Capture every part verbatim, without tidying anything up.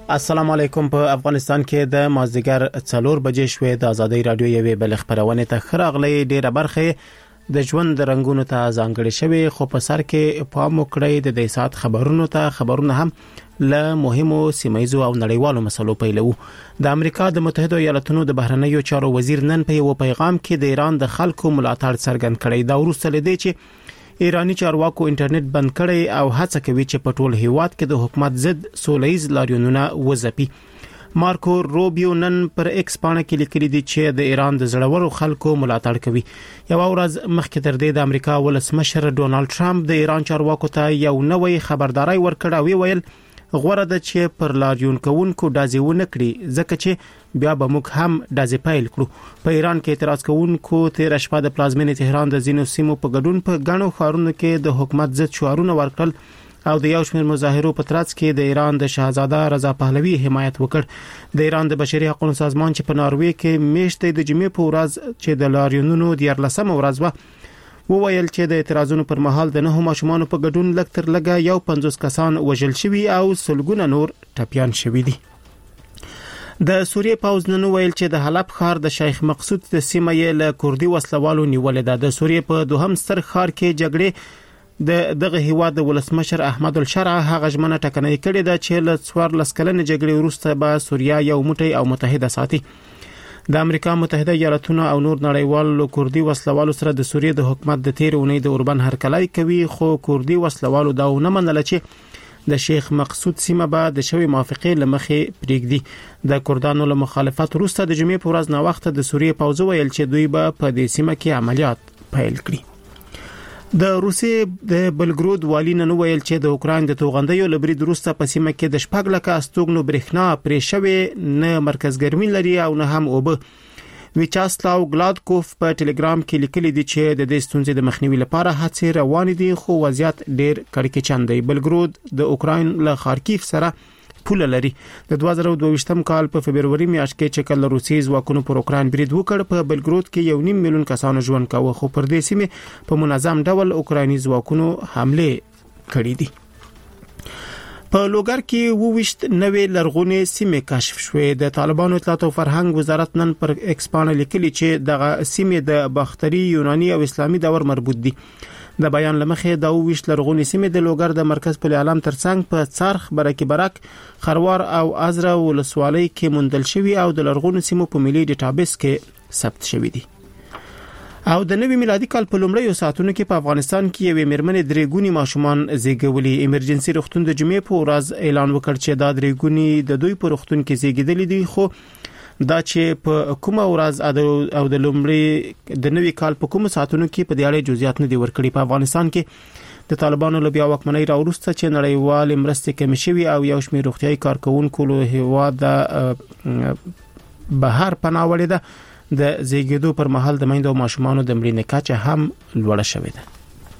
السلام علیکم. په افغانستان کې د مازدیګر څلور بجې شوې د ازادي رادیو یوې بل خبرونه ته خراغلې ډیره برخه د ژوند رنگونو ته ځانګړې شوی، خو په سر کې پام وکړئ د دې سات خبرونو ته خبرونه هم له مهمو سیمایزو او نړیوالو مسلو پیلو. د امریکا د متحده ایالاتونو د بهرنیو چارو وزیر نن په یو پیغام کې د ایران د خلکو ملاتړ څرګند کړی. دا وروسته لدی چې ایرانی چارواکو انټرنیټ بند کړی او هڅه کوي چې په ټول هیواد کې د حکومت ضد سولهییز لاریونونه وځپي. مارکو روبیو نن پر ایکس باندې کې لیکلي دي چې د ایران د زړورو خلکو ملاتړ کوي. یو ورځ مخکې تر دې د امریکا ولسمشر ډونالد ټرمپ د ایران چارواکو ته یو نوې خبرداري ورکړه او ویل غوړه ده چې پر لاریون کوونکو دازیونه کړي، ځکه چې بیا به موږ هم دازې پیل کړو. په ایران کې اعتراض کوونکو تیر شپه د پلازمینې تهران د زینو سیمو په ګډون په غنو خارونو کې د حکومت ضد شعارونه ورکړل او د یو شمېر مظاهرو په ترڅ کې د ایران د شاهزاده رضا پهلوي حمایت وکړ. د ایران د بشري حقوقو سازمان چې په ناروې کې میشته د جمعې په ورځ چې د لاریونونو د یارلسمه ورځ و وویل چې د اعتراضونو پر مهال د نهو ماشومان په ګډون لږ تر لږه یو پنځوس کسان وژل شوي او سلګونه نور ټپيان شوي دي. د سوریې پوځ نن ویل چې د حلب ښار د شیخ مقصود د سیمه یې له کوردي وسلوالو نیولې ده. د سوریې په دوهم ستر ښار کې جګړې د دغه هیواد د ولسمشر احمد الشرع هغه ژمنه ټکنۍ کړې ده چې له څوارلس کلنې جګړې وروسته به سوریا یو موټی او متحده ساتي. د امریکا متحده ایالاتونو او نور نړیوالو کوردي وسلوالو سره د سوریې د حکومت د تیر اونۍ د اوربن هرکلای کوي، خو کوردي وسلوالو دا نه منل چې د شیخ مقصود سیمه به د شوی موافقه لمخې پریږدي. د کردانو له مخالفت وروسته د جمعې په ورځ نا وخت د سوریې پوځ ویل چې دوی به په دې سیمه کې عملیات پیل کړي. د روسیې د بلګرود والی نن ویل چې د اوکراین د توغندیو لبرید وروسته په سیمه کې د شپږ لکه استوګنو برېښنا پرې شوې نه مرکز ګرمي لري او نه هم اوبه. ویچاسلاو ګلادکوف په ټلګرام کې لیکلي دي چې د دې ستونزې د مخنیوي لپاره هڅې روانې دي، خو وضعیت ډېر کړکېچن دی. بلګرود د اوکراین له خارکیف سره پوله لري. د دوه زره دوه ویشتم کال په فبرवरी میاشت کې چې کله روسي ځواکونو پر اوکراین برید وکړ، په بلګرود کې یو نیم میلیون کسانو ژوند کاوه، خو پر دې سیمه په منظم ډول اوکرایني ځواکونو حمله کړې دي. په لوګر کې وویشت نوې لرغونې سیمه کشف شوې. د طالبانو اطلاعات او فرهنګ وزارت نن پر ایکس باندې لیکلي چې دغه سیمه د باختري یوناني او اسلامي دور مربوط دي. د بیان لمخې دا وویشت لرغونې سیمه د لوګر د مرکز په اعلان ترڅنګ په څرخ برکې برک خروار او ازره ولسوالۍ کې موندل شوی او د لرغونې سیمو په ملي ډیټابیس کې ثبت شوی دي. او د نوي میلادي کال په لومړیو ساعتونو کې په افغانستان کې یوې میرمنې درې ګونی ماشومان زیږولي. ایمرجنسي روغتون د جمعې په ورځ اعلان وکړ چې دا درې ګونی د دوی په روغتون کې زیږیدلي دي، خو دا چې په کومه ورځ او د لومړی د نوي کال په کومه ساعتونو کې په دې اړه جزئیات نه دي ورکړي. په افغانستان کې د طالبانو له بیا واکمنۍ راوروسته چې نړیوال مرستې کمې شوي او یو شمېر روغتیايي کارکونکو له هیواد بهر پناه وړې ده، د زیږیدو پر مهال د میندو او ماشومانو د مړینې کچه هم لوړه شوې ده.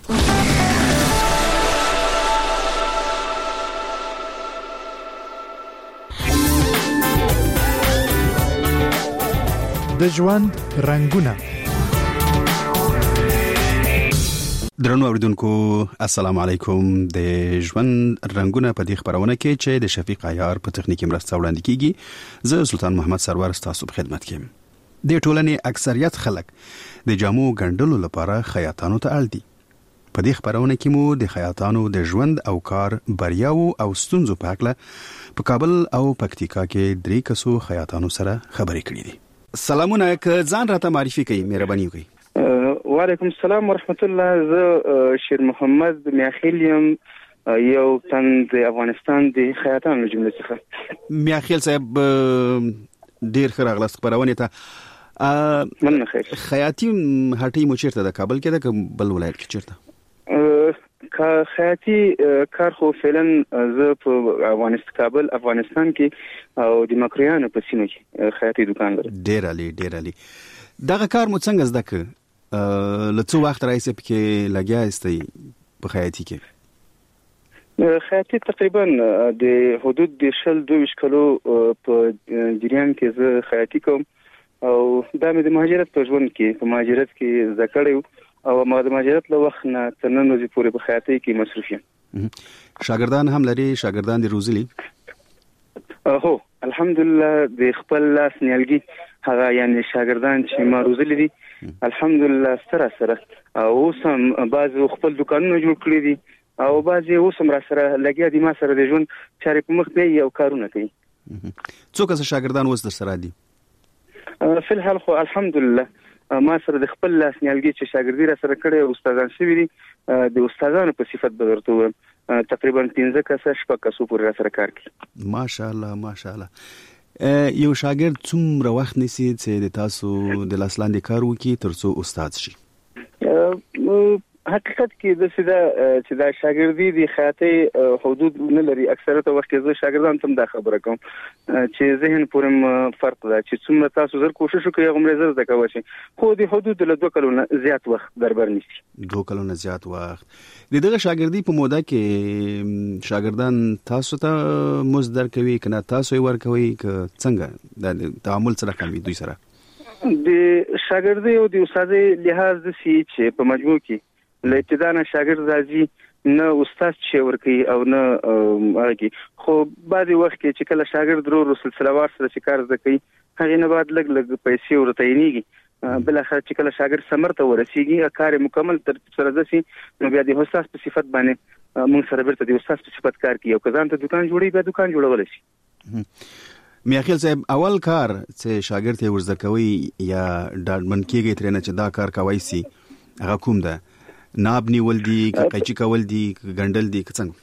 د ژوند رنگونه. درنو اوریدونکو السلام علیکم. د ژوند رنگونه په دې خبرونه کې چې د شفیق عیار په تخنیکی مرسته وړاندې کیږي، زه سلطان محمد سرور ستاسو په خدمت کې یم. د ټولنې اکثریت خلک د جامو ګنډلو لپاره خیاطانو ته اړ دي. په دې خبرونه کې مو د خیاطانو د ژوند او کار بریاو او ستونزو په اړه په کابل او پکتیکا کې درې کسو خیاطانو سره خبرې کړې دي. سلامونه، که ځان راته معرفي کړئ مهرباني وکړئ. وعلیکم السلام ورحمت الله. زه شیر محمد میاخیل یم، یو تن د افغانستان د خیاطانو جمله څخه. میاخیل صاحب ډیر ښه راغلاست خبرونه ته. مننه. خیر. خیاطي هټۍ مو چیرته ده؟ کابل کې ده که بل ولایت کې چیرته؟ کا خیاطي کار خو فعلا زه په افغانستان کابل افغانستان کې او د مکریانو په سیمه کې خیاطي دکان لرم. ډیر علي ډیر علي. دغه کار مو څنګه زده کړ؟ له څو وخت راځي پکې لګیا استئ په خیاطي کې؟ خیاطي تقریبا د حدود د شل دوه کلو په جریان کې زه خیاطي کوم او دا مې د مهاجرت په ژوند کې په مهاجرت کې زده کړم او ما د مهاجرت له وخت نه تر نن ورځې پورې په خیاطۍ کې مصروف یم. شاګردان هم لري؟ شاګردان دي روزلي؟ هو الحمدلله د خپل لاس نیالګي هغه یعنی شاګردان چې ما روزلي دي الحمدلله سره سره او سم بعض خپل دکانونه جوړ کړی دي او بعضی اوس هم را سره لګیا دي ما سره د ژوند چارې په مخ دی یو کارونه کوي. څو کس شاګردان اوس در سره دي؟ فی الحال خو الحمدلله ما سره د خپل لاس نیالګي چې شاګردي را سره کړي او استادان شوي دي د استادانو په صفت به درته وایم تقریبا پنځه کسه شپږ کسو پورې را سره کار کوي. ماشاءالله ماشاءالله. یو شاګرد څومره وخت نیسي چې د تاسو د لاس لاندې کار وکړي تر څو استاد شي؟ حقیقت کې د سیده چې دا شاګردي د خاطي حدود نه لري. اکثره وخت زه شاګردان ته دا خبره کوم چې ذهن پورم فرق ده چې څومره تاسو زر کوشش وکړئ غوړې زر زده کوئ خو د حدود له دوه کلونو زیات وخت دربر نشي. دوه کلونو زیات وخت د دغه شاګردي په موده کې شاګردان تاسو ته مزدر کوي کنه تاسو یې ور کوي ک څنګه د تعامل سره کوي دوی سره؟ د شاګردي او د استادي لحاظ د سی چې په مجموع کې له ابتدا نه شاګرد راځي نه استاد چې ورکی او نه هغه خو بعضی وخت کې چې کله شاګرد ورو سلسله وار سره کار زده کوي هغه نه بعد لګ لګ پیسې ورته یېږي بل اخر چې کله شاګرد ثمر ته ورسیږي کار مکمل تر سره دسي نو بیا د استاد په صفت باندې موږ سره برته د استاد په صفت کار کوي او کزان ته دکان جوړي بیا دکان جوړول شي. میاخیل صاحب اول کار چې شاګرد یې ورزده کوي یا ډاډمن کېږي ترنه چې دا کار کوي سي هغه کوم ده؟ ناب نیول دي قیچی کول دي ګندل دي څنګه؟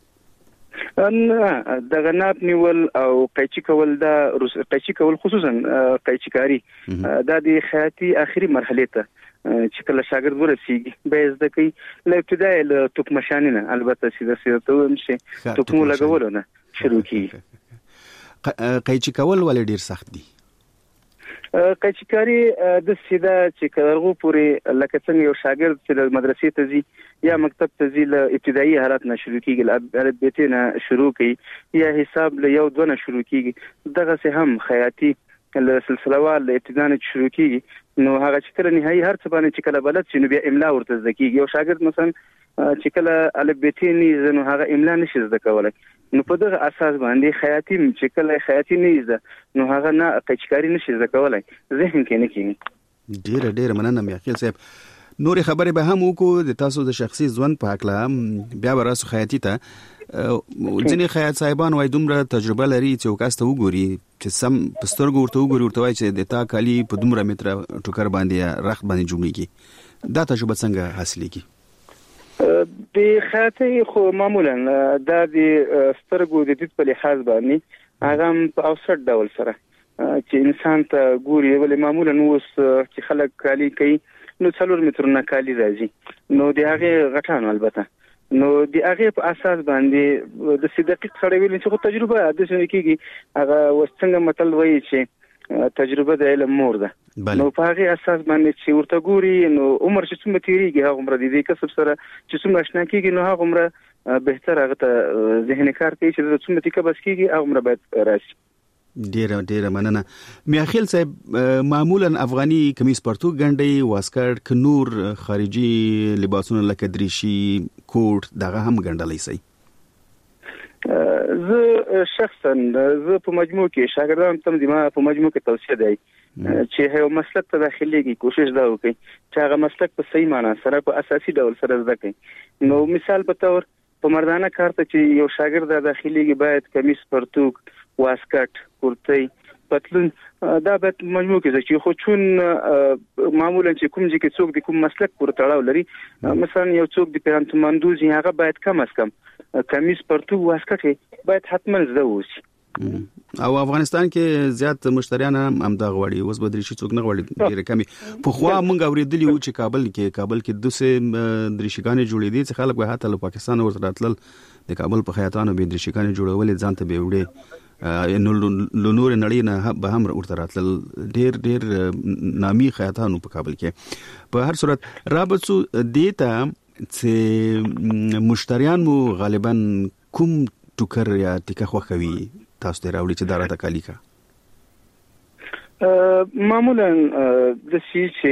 نه دغه ناب نیول او قیچی کول دا قیچی کول خصوصا قیچی کاری دا د خیاطي اخري مرحله ته چې کله شاګرد ورسیږي به زده کوي له ابتدای له توک مشانینه البته سیده سیده ته هم شي توک مو لګول نه شروع کی. قیچی کول ولې ډیر سخت دي؟ قیچکاری د سیده چې کارغو پورې لکه څنګه یو شاګرد چې د مدرسې ته ځي یا مکتب ته ځي له ابتدایي حالت نه شروع کیږي البته نه شروع کوي یا حساب له یو دوه نه شروع کیږي دغه څه هم خیاطي له سلسله وال له ابتدا نه شروع کیږي نو هغه چې کله نهایي هر څه باندې چې کله بلد شي نو بیا املا ورته زده کیږي. یو شاګرد مثلا چې کله البته نه زنو هغه املا نشي زده کولای نو په دغه اساس باندې خیاطي چې کله خیاطي نه زده نو هغه نه قیچکاری نشي زده کولای ذهن کې نه کیږي. ډیر ډیر مننه میاخیل صاحب. نور خبرې به هم وکړو د تاسو د شخصي ژوند په حق بیا به راسو خیاطي ته ځینې خیاط صاحبان وای دومره تجربه لري چې وکاسته وګوري چې سم پسترګو ورته وګوري ورته وای چې د تا کالی په دومره متر ټوکر باندې رخت باندې جوړیږي دا تجربه څنګه حاصلېږي؟ د خیاطي خو معمولا دا د سترګو د دید په لحاظ باندې هغه په اوسط ډول سره چې انسان ته ګوري ولې معمولا اوس چې خلک کالی کوي نو څلور مترونه کالی راځي نو د هغه غټان البته نو د هغه په اساس باندې د صدقیق سره ویل چې خو تجربه د څه کېږي هغه وسنګ متل وایي چې تجربه د علم مور ده نو په هغه اساس باندې چې ورته ګوري نو عمر چې څومره تیریږي هغه عمر د دې کسب سره چې څومره آشنا کېږي نو هغه عمر بهتر هغه ته ذهن کار کوي چې څومره تکه بس کېږي هغه عمر باید راشي. ډیر ډیر مننه. میاخیل صاحب معمولا افغاني کمیس پرتو ګنډي واسکټ ک نور خارجي لباسونه لکه دریشي کوټ دغه هم ګنډلای شي؟ زه شخصا زه په مجموع کې شاګردان تم دي ما په مجموع کې توصيه دی چې یو مسلک ته داخليږي کوشش دا وکړي چې هغه مسلک په صحیح معنی سره په اساسي ډول سره زده کړي. نو مثال په تور په مردانه کار ته چې یو شاګرد داخليږي باید کمیس پرتوک واسکټ کورتۍ پتلون دا به مجموع کې چې خو چون معمولا چې کوم چې څوک د کوم مسلک پر تړاو لري مثلا یو څوک د پیرانتو مندوزي هغه باید کم از کم کمیس پرتو واسکټ باید حتما زده وسی. او افغانستان کې زیات مشتریان هم دا غواړي اوس بدري شي څوک نه غواړي ډیره کمی په خو موږ اوریدلی و چې کابل کې کابل کې دوسه درشګانې جوړې دي چې خلک به هاته له پاکستان ورته راتلل د کابل په خیاطانو به درشګانې جوړولې ځان ته به وړي نو لونور نړۍ نه به هم ورته راتلل ډیر ډیر نامي خیاطانو په کابل کې. په هر صورت رابطو دیتا چې مشتریان مو غالبا کوم ټوکر یا ټیکه خوښوي تاسو ته راوړي چې دارا تکالی کا؟ معمولا د شي چې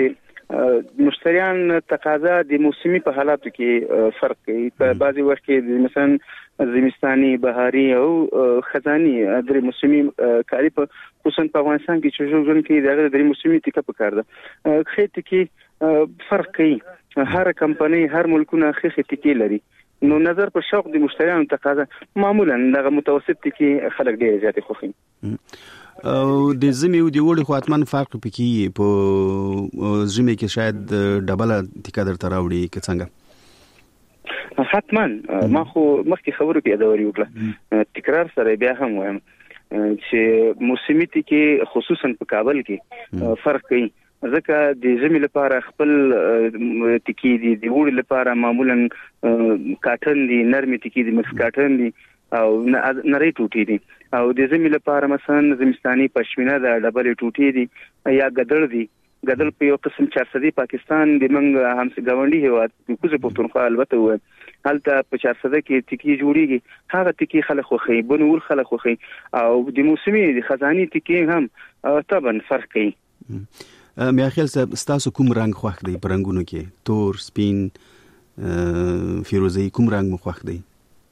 مشتریان تقاضا د موسمي په حالاتو کې فرق کوي. په بعضي وخت کې مثلا زمستاني، بهاري او خزاني درې موسمي کاری په خصوصا په افغانستان کې چې ژوند کې دغه درې موسمي ټیکه پکار ده. خې ټیکي فرق کوي. هر کمپنی هر ملکونه خې ټیکي لري. نو نظر په شوق د مشتریانو تقاضا معمولا دغه متوسط ټیکي خلک ډیر زیات خوښي. او د زمي او د وړي خو اتمن فرق پکې په زمي کې شاید ډبل ټیکا درته راوړي که څنګه؟ حتمان ما خو مخکې خبرو کې ادوري وکړه، تکرار سره بیا هم وایم چې موسمي ټیکي خصوصا په کابل کې فرق کوي. ځکه د زمي لپاره خپل ټیکي دي، د وړي لپاره معمولا کاټن دي، نرمي ټیکي دي، مکس کاټن دي او نری ټوټي دي. او د زمي لپاره مثلا زمستاني پښمینه د ډبل ټوټي دي یا ګدړ دي. ګدړ په یو قسم چارصدي پاکستان د منګ همس گاونډي هوا د کوزه پښتونخوا البته و هلته په چارصده کې ټیکي جوړیږي. هغه ټیکي خلک خوخي، بنور خلک خوخي. او د موسمي د خزاني ټیکي هم طبعا فرق کوي. میا خیال ستاسو کوم رنگ خوښ دی په رنگونو کې؟ تور، سپین، فیروزي، کوم رنگ مو خوښ دی؟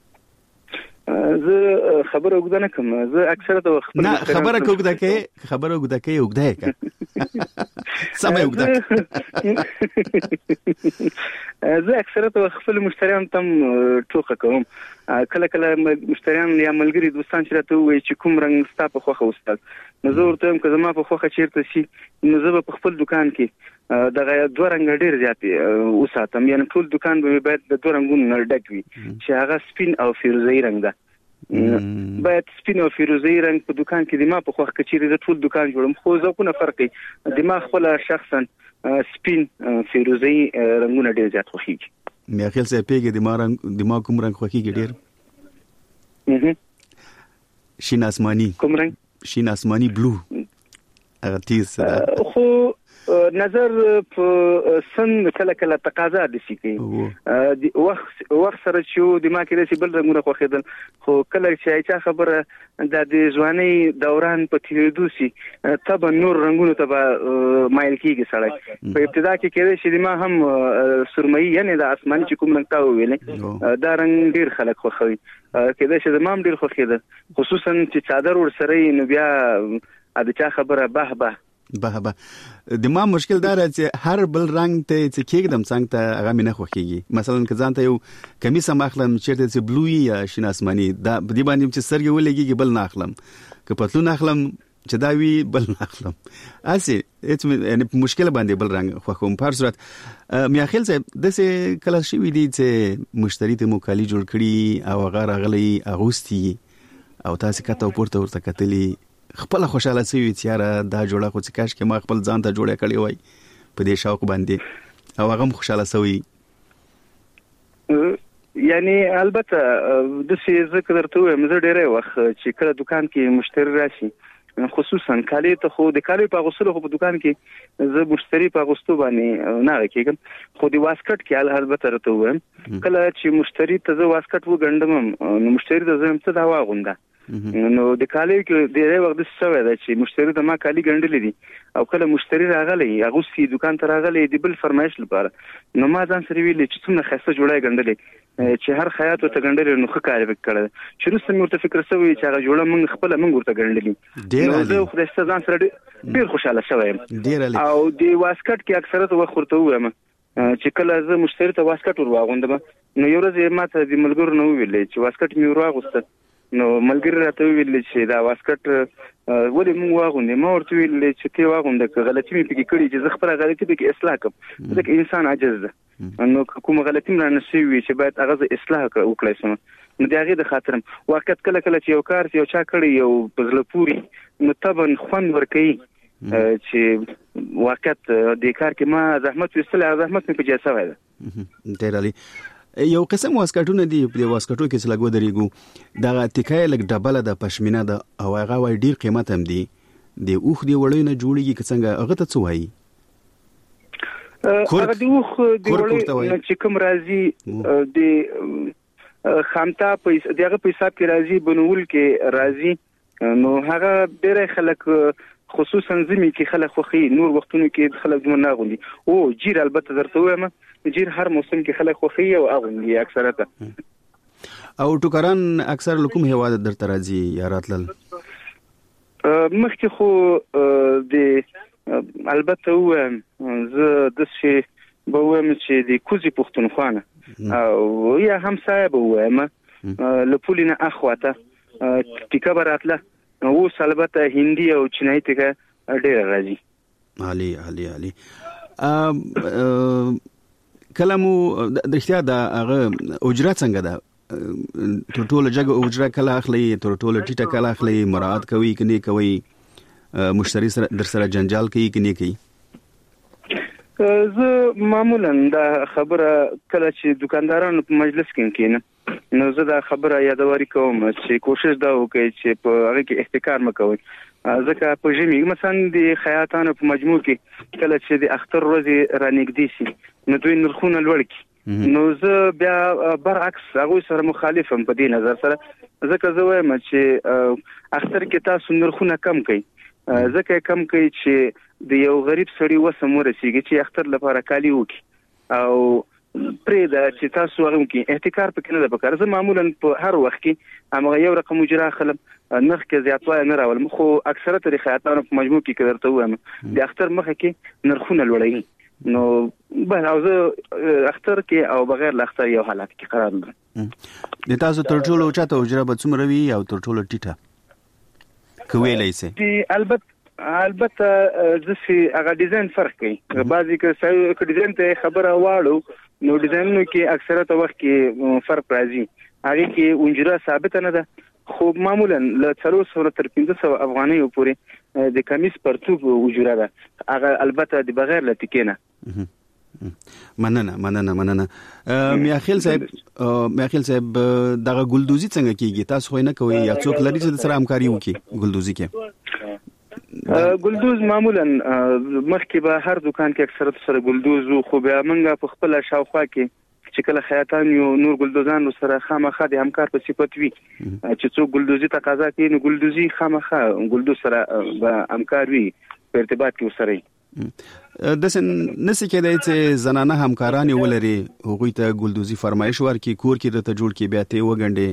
زه خبره وګدا نه کوم. زه اکثره د وخت نه خبره وګدا کې خبره وګدا کې وګدا کې سمه وګدا. زه اکثره د خپل مشتریان تم ټوخه کوم. کله کله مشتریان یا ملګری دوستان چې راته وایي چې کوم رنگ ستا په خوخه استاد، نو زه ورته وایم که زما په خوخه چیرته شي نو زه په خپل دکان کې دغه دوه رنګ ډیر زیات وساتم. یعنی ټول دکان به باید د دوه رنګونو ډک وي چې هغه سپین او فیروزي رنگ ده. باید سپین او فیروزي رنگ په دکان کې د ما په خوخه کچېری د ټول دکان جوړم. خو ځکه فرق کوي. د ما خپل شخصا سپین فیروزي رنگونه ډیر زیات خوښيږي. مې خیال سه پیګه د ما رنگ د ما کوم رنگ خوښيږي ډیر؟ اها شین آسمانی. کوم رنگ؟ شین آسمانی بلو. هغه تیز خو نظر په سن کله کله تقاضا د شي کوي. د وخت وخت سره چې د ما کې رسي بل رنگونه خوخیدل. خو کله چې چا خبره د د ځواني دوران په تیریدو سي تبه نور رنگونه تبه مایل کیږي سړی. په ابتدا کې کېږي چې ما هم سرمایي یعنی د آسماني چې کوم رنگ تا ویلې دا رنگ ډیر خلک خوخوي. کېږي چې زمام ډیر خوخیدل خصوصا چې څادر ور سره نو بیا د چا خبره به به به به د ما مشکل دا چې هر بل رنگ ته چې کېږم څنګه ته هغه مې نه خوښيږي. مثلا که ځان ته یو کمیس هم اخلم چیرته چې بلوي یا شین آسماني دا بدی باندې چې سرګې ولګيږي بل نه اخلم، که پتلون اخلم چې دا وی بل نه اخلم. اسی هیڅ یعنی مشکل باندې بل رنگ خوښوم. په هر صورت میا خیال صاحب دسه کله شي وی دي چې مشتری ته موکالي جوړ کړي او هغه راغلي اغوستي او تاسو کته ورته ورته کتلی خپل خوشاله سوي چې یاره دا جوړه خو چې کاش کې ما خپل ځان ته جوړه کړی وای په دې شوق باندې او هغه خوشاله سوي. یعنی البته د څه ذکر درته وایم زه ډېر وخت چې کله دکان کې مشتری راشي خصوصا کالی ته خو د کالی په غوسلو خو په دکان کې زه مشتری په غوستو باندې نه کېږم. خو د واسکټ کې البته درته وایم کله چې مشتری ته زه واسکټ وګڼم نو مشتری ته زه هم څه دا واغونده نو د کالی کې ډېر وخت څه وای چې مشتری د ما کالی ګڼلې دي او کله مشتری راغلی هغه سی دکان ته راغلی د بل فرمایش لپاره نو ما ځان سره ویل چې څومره خسته جوړه ګڼلې چې هر خیاط ته ګڼلې نو ښه کار وکړه. شروع سم ورته فکر سوي چې هغه جوړه موږ خپل موږ ورته ګڼلې نو زه خو د ځان سره ډېر خوشاله شوم. او د واسکټ کې اکثره وخت ورته وایم چې کله زه مشتری ته واسکټ ور واغوندم نو یو ورځ ما ته د ملګرو نو ویل چې واسکټ مې ور واغوسته نو ملګری راته ویل چې دا واسکټ ولې موږ واغوندې. ما ورته ویل چې ته واغونده که غلطي مې پکې کړې چې زه خپله غلطي پکې اصلاح کړم ځکه انسان عاجز ده نو کومه غلطي مې رانه شوې وي چې باید هغه زه اصلاح وکړی سم نو د هغې د خاطر واقعیت کله کله چې یو کار یو چا کړی یو په زړه پورې نو طبعا خوند ورکوي چې واقعیت د کار کې ما زحمت ویستلی هغه زحمت مې په جای سوی ده. ډېر عالي. یو قسم واسکټونه دي په واسکټو کې چې لګو درېګو دا ټیکای لګ ډبله د پښمینه د او هغه وای ډیر قیمت هم دي د اوخ دی وړې نه جوړیږي که څنګه هغه ته څه وایي؟ هغه د اوخ دی وړې چې کوم راځي د خامتا په دغه په حساب کې راځي بنول کې راځي نو هغه ډېر خلک خصوصا زمي کې خلک خوخي نور وختونو کې خلک دومره نه غوندي او جیر البته درته وایم جیر هر موسم کې خلک خوخي او اغوندي اکثرته او ټوکران اکثر لکم هواد درته راځي یا راتلل مخکې خو د البته وایم زه د شي به وایم چې د کوزي پښتونخوا او یا همسایه به وایم له پولینه اخواته ټیکا براتله او البته هندي او چینایي ټیکا ډېر راځي علي علي علي کلمو د اختیار د هغه اجرت څنګه ده ټوټول جګ اجره کله اخلي ټوټول ټیټه کله اخلي مراعات کوي کني کوي مشتری سره در سره جنجال کوي کني کوي زه معمولا دا خبره کله چې دکاندارانو په مجلس کې کېنه نو زه دا خبره یادواري کوم چې کوشش دا وکړي چې په هغه کې احتکار مکوي ځکه په ژمي مثلا د خیاطانو په مجموع کې کله چې د اختر ورځې رانږدې شي نو دوی نرخونه لوړ کړي نو زه بیا برعکس هغه سره مخالفم په دې نظر سره ځکه زه وایم چې اختر کې تاسو نرخونه کم کړئ ځکه کم کړئ چې د یو غریب سړی وسم ورسیږي چې اختر لپاره کالی وکړي او پرې دا چې تاسو هغه کې احتکار پکې نه ده پکار زه معمولا په هر وخت کې هغه یو رقم اجرا خلم نرخ کې زیاتوالی نه راول خو اکثره طریقې خیاطانو په مجموع کې کړته وایم د اختر مخه کې نرخونه لوړوي نو به او زه اختر کې او بغیر ل اختر یو حالت کې قرار لرم د تاسو تر ټولو چاته اجرا به څومره وي او تر ټولو ټیټه کوي لایسه دی البته البته ځکه هغه ډیزاین فرق کوي بعضی کې ډیزاین ته خبره واړو نو ډیزاینونو کې اکثره وخت کې فرق راځي هغه کې اجرا ثابت نه ده خو معمولا له څلور سوه تر پنځه سوه افغانۍ پورې د کمیس پرتوب اجرا ده هغه البته د بغیر لټکینه مننه مننه مننه میاخیل صاحب میاخیل صاحب دغه ګلدوزي څنګه کیږي تاسو خو نه کوي یا څوک لري چې سره همکاري وکړي ګلدوزي کې ګلدوز معمولا مخکې به هر دکان کې اکثرت سره ګلدوز خو بیا موږ په خپل شاوخوا کې چې کله خیاطان یو نور ګلدوزان سره خامخا د همکار په صفت وي چې څوک ګلدوزي تقاضا کوي نو ګلدوزي خامخا ګلدوز سره به همکار وي په ارتباط کې وسره د سن نسی کېدای چې زنانه همکاران ولري هغوی ته ګلدوزي فرمایش ورکړي کور کې د تجوړ کې بیا ته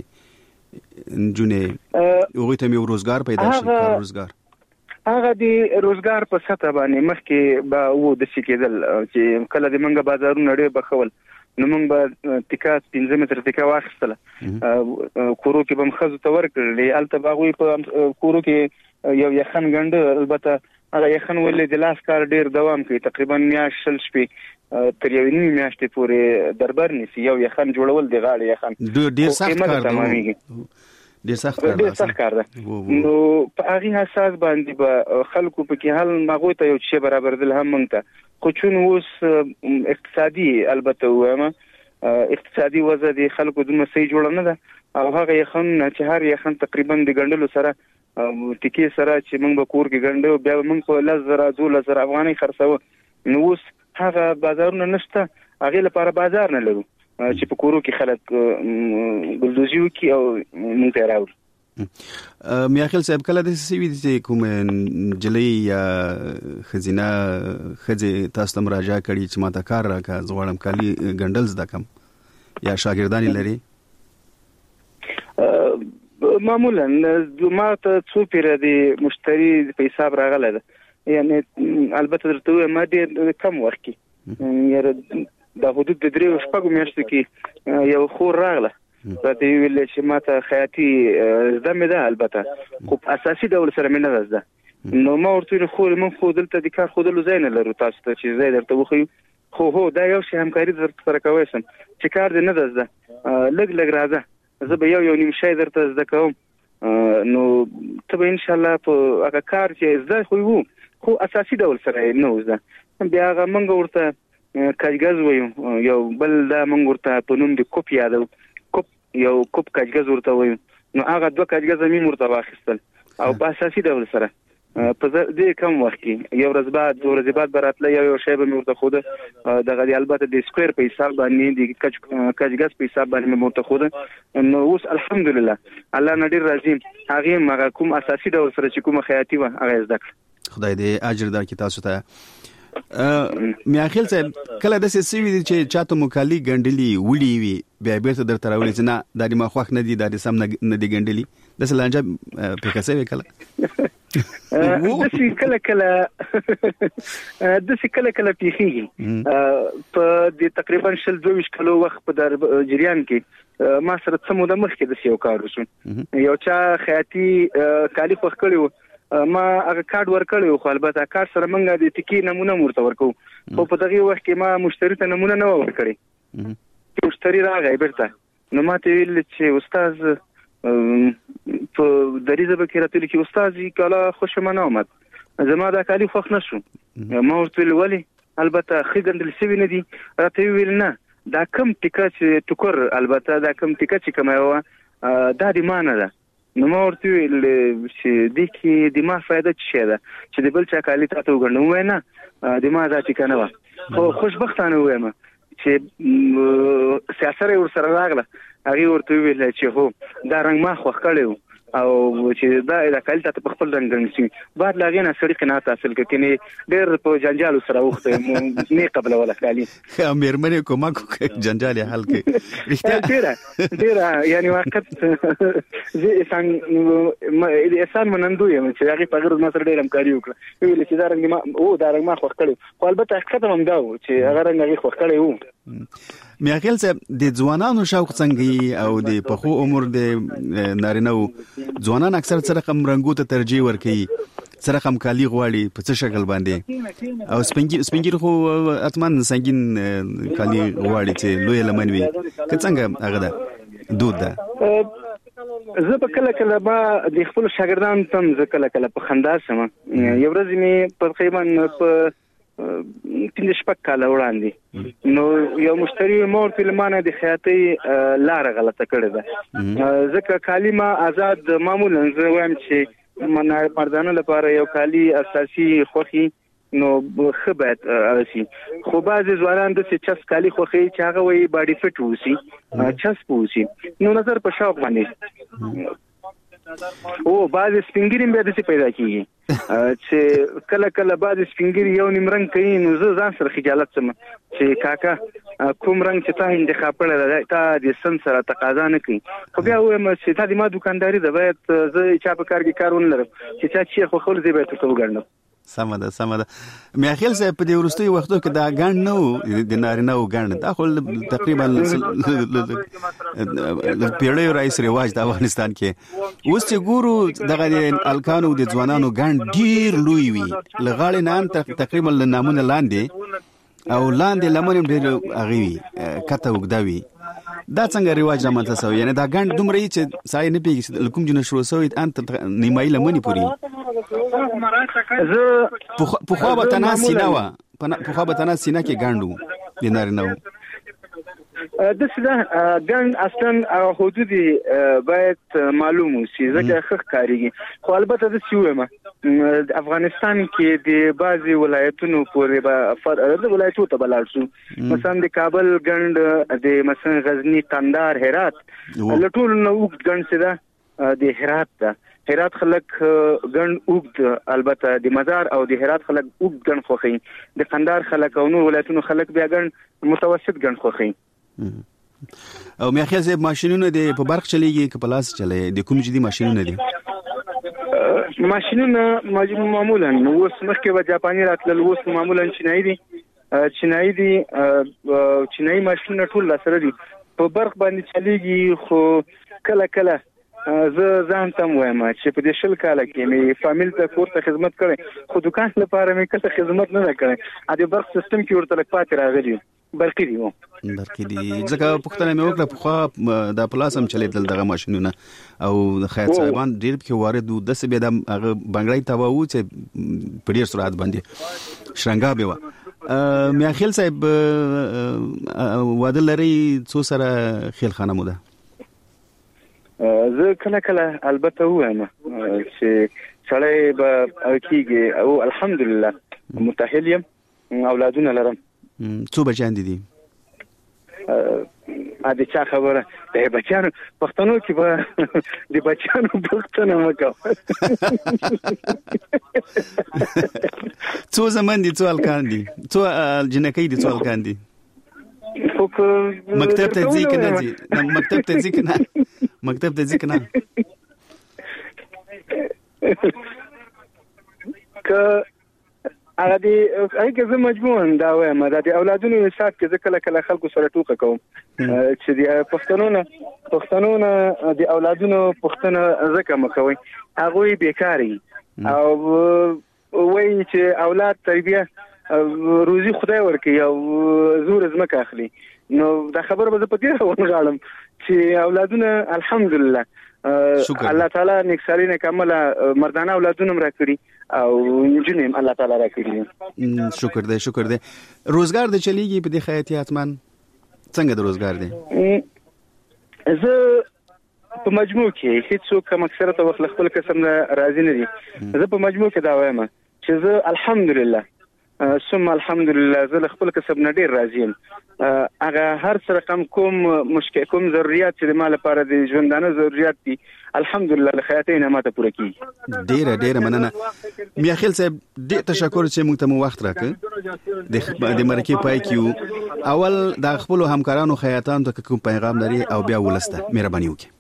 وګنډي جنې هغوی ته مې روزګار پیدا شي کار روزګار هغه د روزګار په سطح باندې مخکې به وو د څه کېدل چې کله د منګه بازارونه ډېر بخول نو موږ به ټیکا پنځه متر ټیکا واخیستله کورو کې به مخزو ته ورکړلې البته باغوي په کورو کې یو یخن ګنډ البته هغه یخن ولې د لاس کار ډېر دوام کوي تقریبا میاشت شل شپې تر یو نیمه میاشتې پورې دربر نیسي یو یخن جوړول د غاړې یخن ډېر سخت کار دی ډېر سخت کار ډېر سخت کار ده نو په هغه اساس باندې به خلکو په کې حل مغو ته یو شی برابر دل هم مونږ خو چون اوس اقتصادي البته وایم اقتصادي وضع د خلکو د مسې جوړ نه ده او هغه یخن چې هر یخن تقریبا د ګندلو سره ټیکې سره چې موږ به کور کې ګندو بیا موږ په لزر دولس زره افغانۍ خرڅو نو اوس هغه بازارونه نشته هغه لپاره بازار نه لرو چې په کورو کې خلک ګلدوزي وکي او مونږ ته راوړي میاخیل صاحب کله د سی وی دي کوم جلې یا خزینه خځه تاسو ته مراجعه کړي چې ماته کار راکا زغړم کالي ګندل زده کم یا شاګردانی لري معمولا ما ته څو پیر دي مشتری په حساب راغله ده یعنی البته درته ما دې کم وخت کې یاره د حدود د درې شپږو میاشتو کې یو خور راغله راته ویل چې ماته خیاطي زده مې ده البته خو په اساسي ډول سره مې نه زده نو ما ورته خو موږ خو دلته د کار خودلو ځای نه لرو تاسو ته چې ځای درته وخیو خو هو دا یو شی همکاري درته سره کوي سم چې کار دې نه ده زده لګ لګ راځه زه به یو یو نیم شی درته زده کوم نو ته به ان شاء الله په هغه کار چې زده خو وو خو اساسي ډول سره نه وزده بیا هغه موږ ورته کاجګز وایو یو بل دا موږ ورته په نوم د کوپ یادو کوپ یو کوپ کاجګز ورته وایو نو هغه دوه کاجګز مې مرته واخیستل او په اساسي ډول سره په دې کم وخت کې یو ورځ بعد دوه ورځې بعد براتله یو یو شی به مرته خوده دغه البته د سکوير په حساب باندې د کاجګز په حساب باندې مرته خوده نو اوس الحمدلله الله نډیر راضي هغه مګه کوم اساسي ډول سره چې کوم خیاطي و هغه زده خدای دې اجر درکړي تاسو ته. میا خیل صاحب کله د سیوی چې چاته مکالي ګندلی وړي وي بیا بیرته درته راولي چې نه د دې ما خوښ نه دي د دې سم نه دي ګندلی د سلانجه پکاسه وکړه د څه کله کله د څه کله کله پیخي په د تقریبا شل دوه کلو وخت په در جریان کې ما سره څه موده مخکې د یو کار وشو یو چا خیاطي کالی خوښ کړو ما هغه کارت ورکړیو خو البته کارت سره مونږه د ټکی نمونه مرته ورکو خو په دغه وخت کې ما مشتری ته نمونه نه ورکړی مشتری راغی بیرته نو ما ته ویل چې استاد په دریزه به کې راته لیکي استاد کله خوشمنه آمد زما دا کالی خوښ نشو ما ورته ویل ولی البته خګندل سوي نه دي راته ویل نه دا کم ټکا چې ټکر البته دا کم ټکا چې کومه دا دی مانه ده نو ما ورته ویل چې د کې د ما فائدہ څه ده چې د بل چا کالی تاسو وګڼو وای نه د ما دا ټکا نه و خو خوشبختانه وایم چې سیاست ور سره راغله هغه ورته ویل چې هو دا رنگ ما خوښ کړو او چې دا د کالی تاسو په خپل رنگ رنګ بعد لاغې نه سړی قناعت حاصل کړي ډېر په جنجال سره وخت نه قبل ولا کالی مېرمنې کومه کو جنجال حل کړي رښتیا ډېر ډېر یعنی وخت زه انسان انسان منندوی یم چې هغه په غرض ما سره ډېر همکاري وکړه ویل چې دا رنگ ما او دا رنگ ما خوښ کړو خو البته حقیقت هم دا و چې هغه رنگ هغه خوښ کړی و میا خیل صاحب د ځوانانو شوق څنګه او د پخو عمر د نارینه ځوانان اکثر سره کم رنگو ته ترجیح ورکوي سره کم کالی غواړي په څه شکل باندې او سپینګي سپینګي خو اتمن سنگین کالی غواړي چې لوی لمن وي که څنګه هغه ده دود ده زه په کله کله ما د خپل شاګردانو تم زه کله کله په خندا سم یو ورځ می په تقریبا په پنځه شپږ کاله وړاندې نو یو مشتری مور فلمانه د خیاطي لار غلطه کړې ده ځکه کالیما آزاد معمولا زه وایم چې مردانو لپاره یو کالی اساسي خوخي نو خبرت راشي خو بعض ځوانان د چس کالی خوخي چې هغه وي باډي فټ وسی چس پوسی نو نظر په شاوق باندې او بعض سپینګری به د څه پیدا کیږي چې کله کله بعض سپینګری یو نیم رنگ کوي نو زه ځان سره خجالت سم چې کاکا کوم رنگ چې تا انتخاب کړل تا د سن سره تقاضا نه کوي خو بیا وایم چې تا د ما دکانداري ده باید زه چا په کار کې کارونه لرم چې چا چیر خو خپل ځای به ته وګڼم سم ده سم ده میا خیل صاحب په دې ورستي وختو کې دا ګاڼ نو د نارینه و ګاڼ دا خو تقریبا د پیړیو رئیس رواج د افغانستان کې اوس چې ګورو دغه الکانو د ځوانانو ګاڼ ډیر لوی وي لغاړې نام تقریبا نامونه لاندې او لاندې لمنې ډیر اغوي کته وګداوي دا څنګه رواج رامنځته شو یعنی دا ګاڼ دومره چې سای نه پیږي کوم جن شروع شوی انت نیمایي لمنې پوری زه په خو به تناسي نه و په خو به تناسي نه کې ګاڼو د نارینه د څه ګاڼ اصلا حدودي باید معلوم وي ځکه خخ کاریږي خو البته د سیومه د افغانستان کې د بعضي ولایتونو پورې به فرد ولایتونو ته بلل شو مثلا د کابل ګند د مثلا غزنی قندهار هرات لټول نو وګ ګند سره د هرات ده هرات خلک ګند وګد البته د مزار او د هرات خلک وګد ګند خوخي د قندهار خلک او نو ولایتونو خلک بیا ګند متوسط ګند خوخي او مې خیال زه ماشينونه د په برق چلیږي که په لاس چلی د کوم جدي ماشينونه دي ماشينونه معمولا اوس مخکې به جاپاني راتلل اوس معمولا چینایي دي چینایي دي چینایي ماشينونه ټول سره دي په برق باندې چلیږي خو کله کله زه ځان تم وایم چې په دې شل کاله کې مې فامیل ته کور ته خدمت کړې خو دکان لپاره مې کله خدمت نه کړې ا دې برق سیستم کې ورته لک پاتې راغلی برقي دی وو برقي دی ځکه پښتنه مې وکړه په خو د پلاسم چلیدل دغه ماشينونه او د خیاط صاحبان ډیر په وارد د څه به د بنگړی تاوو چې په ډیر سرعت باندې شرنګا به و مې خیل صاحب واده لري څو سره خیل خانه مو ده زه کله کله البته وایم چې سړی به کیږي او الحمدلله متأهل یم اولادونه لرم څو بچیان دي ا د چا خبره د بچانو پښتنو کې به د بچانو پښتنه مکو څو زمن دي څو الکان دي څو جنکې دي څو الکان دي مکتب ته ځي کنه ځي مکتب ته ځي کنه مکتب ته ځي کنه که هغه دی هغه زه مجبور دا وایم دا د اولادونو حساب کې ځکه کله کله خلکو سره ټوکه کوم چې د پښتنو نه پښتنو نه د اولادونو پښتنه ځکه مکوي هغه بیکاری او وایي چې اولاد تربیه روزي خدای ورکي او زور زمکه اخلي نو دا خبره به په دې ونغاړم چې اولادونه الحمدلله الله تعالی نیک سالینه کامله مردانه اولادونه را کړی او نجونې الله تعالی را کړی شکر دې شکر دې روزګار دې چلیږي په دې خیاطي اتمن څنګه د روزګار دې زه په مجموع کې هیڅ کوم اکثره وخت خپل قسم راضي نه دي زه په مجموع کې دا وایم چې زه الحمدلله ثم الحمدلله زه خپل کسب نه ډیر راضی یم هغه هر څه رقم کوم مشکل کوم ضرورت چې مال لپاره د ژوندانه ضرورت دي الحمدلله خیاطین ماته پوره کی ډیر ډیر مننه میاخیل صاحب ډیر تشکر چې موږ ته مو وخت راکړ د د مرکه پای کیو اول د خپل همکارانو خیاطان ته کوم پیغام لري او بیا ولسته مهرباني وکړئ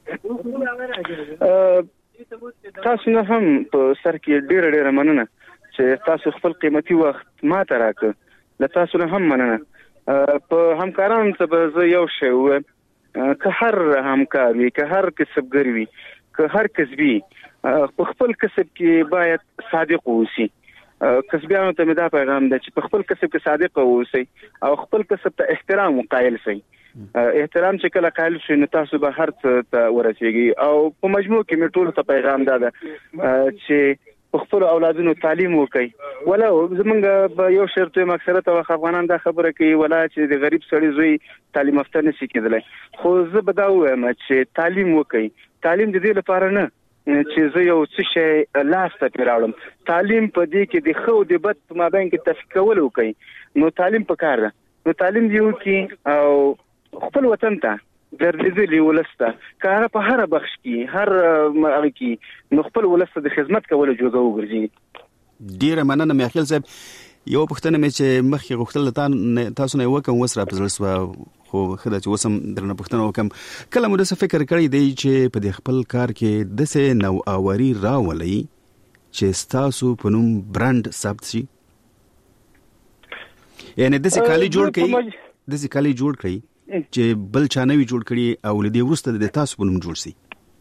تاسو نه هم په سر کې ډیر ډیر مننه چې تاسو خپل قیمتي وخت ما ته راکړ له تاسو نه هم مننه په همکارانو ته به زه یو شی وایم که هر همکار وي که هر کسبګر وي که هر کسبي په خپل کسب کې باید صادق اوسي کسبیانو ته مې دا پیغام دی چې په خپل کسب کې صادق اوسئ او خپل کسب ته احترام وقایل شئ احترام چې کله قایل شئ نو تاسو به هر څه ته ورسیږئ او په مجموع کې مې ټول ته پیغام دا ده چې خپل اولادونو تعلیم وکړي ولا زمونږ به یو شرط یې اکثره ته افغانان دا خبره کوي ولا چې د غریب سړي زوی تعلیم یافته نشي کېدلی خو زه به دا وایم چې تعلیم وکړي تعلیم د دې لپاره نه چې زه یو څه شی لاس ته پیراړم تعلیم په دې کې د خو د بد په مابین کې تفکیک وکړي نو تعلیم پکار ده نو تعلیم دیو کې او خپل وطن ته ګرځېدلی ولسته کار په هر بخش کې هر هغه کې نو خپل ولسته د خدمت کولو جوګه وګرځي ډیر مننه میاخیل صاحب یو پښتنه مې چې مخکې غوښتل تاسو نه وکم وسره په ځلسو خو خدای چې وسم درنه پښتنه وکم کله مو د فکر کړی دی چې په دې خپل کار کې د سه نو اوری راولي چې تاسو په نوم برند ثبت شي یعنی د څه کالی جوړ کړي د څه کالی جوړ کړي چې بل چانوي جوړ کړي او لدی ورسته د تاسو په نوم جوړ شي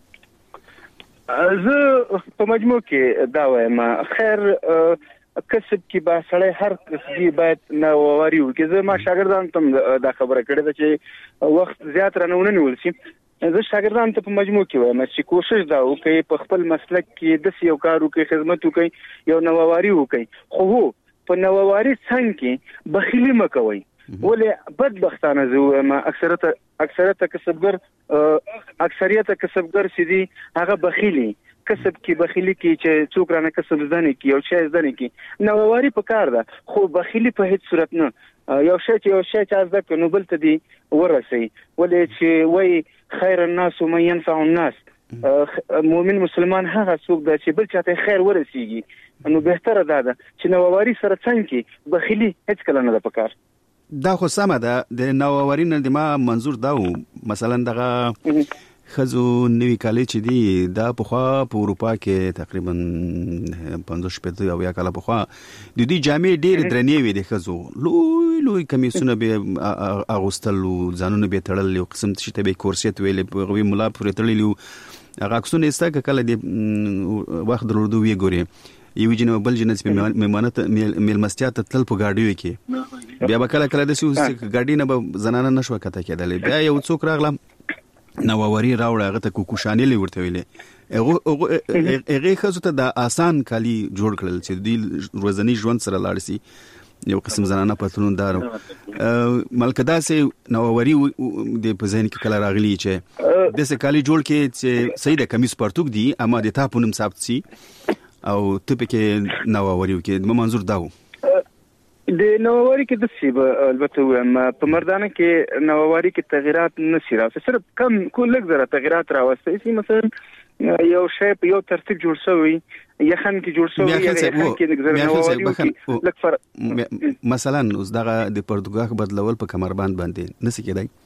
زه په مجموع کې دا وایم خیر کسب کې با سړی هر کسبي باید نوواري وکړي زه ما شاګردان ته دا خبره کړې ده چې وخت زیات رانه ونیول شي زه شاګردان ته په مجموع کې وایم چې کوشش دا وکړي په خپل مسلک کې د یو کار وکړي خدمت وکړي یو نوواري وکړي خو هو په نوواري څنګه بخیلی مکوي ولې بدبختانه زه ما اکثریت اکثریت کسبګر اکثریت کسبګر سدي هغه بخیلی کسب کې بخیلی کې چې څوک رانه کسب زدنې کې او شی زدنې کې نوواري پکار ده خو بخیلی په هیڅ صورت نه یو شی چې یو شی چې ځکه نو بل ته دی ورسي ولې چې وای خیر الناس من ينفع الناس مؤمن مسلمان هغه څوک دی چې بل چاته خیر ورسیږي نو بهتره ده چې نوواري سره څنګه بخیلی هیڅ کله نه ده پکار دا خو سمه ده د نووارین د ما منظور دا و مثلا دغه خزو نوی کالج چې دی دا په خوا په اروپا کې تقریبا پنځه شپږ او یا کاله په خوا د دې جامع ډېر درنې وي د خزو لوی لوی کمیسونه به اغوستل ځانونه به تړل یو قسم چې ته به کورسیت ویلې په غوي ملا پورې تړلی هغه عکسونه استه کله د وخت درلودو وی ګوري یو جنو بل جنس په میمانه میلمستیا ته تل په گاډیو کې بیا به کله کله د سوس گاډی نه به زنانه نشو کته کېدل بیا یو څوک راغلم نوواري راوړ هغه ته کوکوشانې لورته ویلې هغه هغه خزو ته د آسان کالی جوړ کړل چې د ورځنی ژوند سره لاړ شي یو قسم زنانه پتلون دارو ملکدا سه نوواري د په ذهن کې کله راغلی چې د سه کالی جوړ کې چې سیده کمیس پرتوک دی اما د تاپونم ثابت سي او ته پکې نوواري کې د منظور داو د نوواري کې د سی البته وایم په مردانه کې نوواري کې تغیرات نشي راوستي، صرف کم کو لږ زره تغیرات راوستي سي. مثلا یو شی په یو ترتیب جوړ شوی یخن کې جوړ شوی یا یخن کې د زره نوواري لږ فرق. مثلا اوس دغه د پرتګال بدلول په کمربند باندې نسی کېدای.